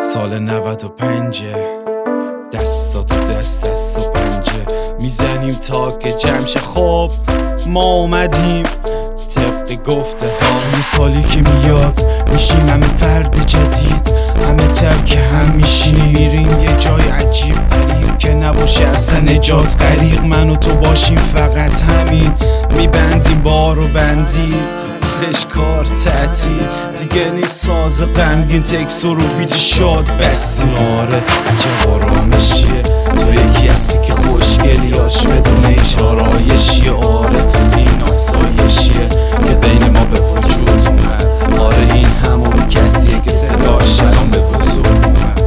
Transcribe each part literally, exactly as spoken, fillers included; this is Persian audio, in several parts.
سال نود و پنجه، دستا تو دست دست و پنجه میزنیم تا که جمشه. خب ما اومدیم طبق گفته ها، توی سالی که میاد میشیم همه فرد جدید، همه ترک هم میشیم، میریم یه جای عجیب غریب که نباشه اصلا نجات غریق. من و تو باشیم فقط همین، میبندیم بار و بندی خشکار تعطیل دیگه نیست، ساز غمگین تکس و رو بیت شاد بسی. آره عجب آرامشیه تو یکی هستی که خوشگلیاش بدون اشارایشیه. آره این آسایشیه که بین ما به وجود اومد. آره این همون کسیه که صداش الان به وضوح اومد.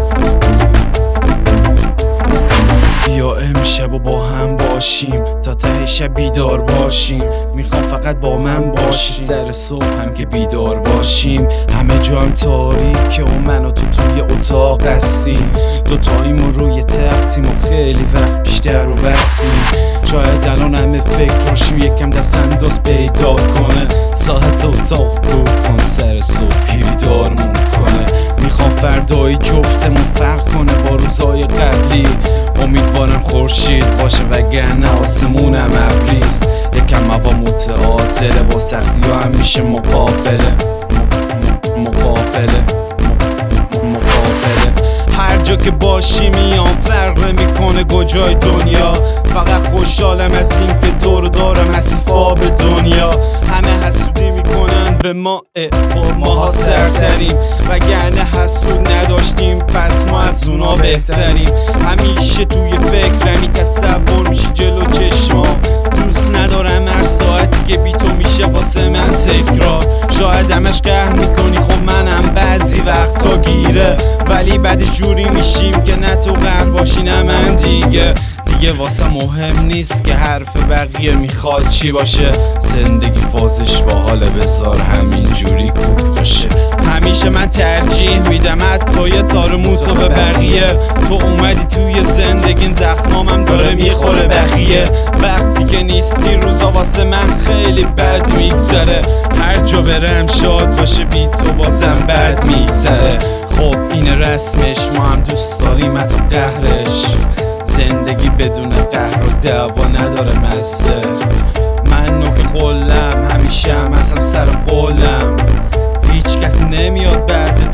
بیا امشب و با هم باشیم تا ته شب بیدار باشیم، میخوام فقط با من باشی سر صبح هم که بیدار باشیم. همه جا هم تاریکه و من و تو توی اتاق هستیم، دوتاییم و روی تختیم و خیلی وقت بیشتر رو بستیم. شاید الان همه فکراشو یکم دست انداز پیدا کنه، ساعت اتاق بود کن سر صبح پیری دارمون کنه. میخوام فردای جفتمون فرق کنه با روزای قبلی، امیدوارم خورشید باشه وگرنه آسمونم ابریست. یکم هوا متعادله با سختی ها همیشه مقابله مقابله مقابله. هر جا که باشی میام فرق نمیکنه کجای دنیا، فقط خوشحالم از این که دور دارم مسیفا به دنیا. همه حسودی میکنن به ما، خب ماها سرتریم وگرنه حسود نداشتیم پس ما از اونا بهتریم. همیشه توی فکرمی تصور میشی جلو چشمام، دوست ندارم هر ساعتی که بی تو میشه واسه من تکرار. شاید همش قهر میکنی خب منم بعضی وقتا گیره، ولی بعد جوری میشیم که نه تو قهر باشی نه من دیگه. دیگه واسه مهم نیست که حرف بقیه میخواد چی باشه، زندگی فازش با حال بذار همین جوری کوک باشه. همیشه من ترجیح میدم حتی یه تار موسو به بقیه، تو اومدی توی زندگیم زخمامم داره میخوره بقیه. وقتی که نیستی روزا واسه من خیلی بد میگذره، هر جا برم شاد باشه بی تو بازم بد میگذره. خب این رسمش ما هم دوست داریم حتی قهرش، زندگی بدون قهر و دعوا نداره مزه. من نوک قلم همیشه هم هستم سر قولم، هیچ کسی نمیاد بعد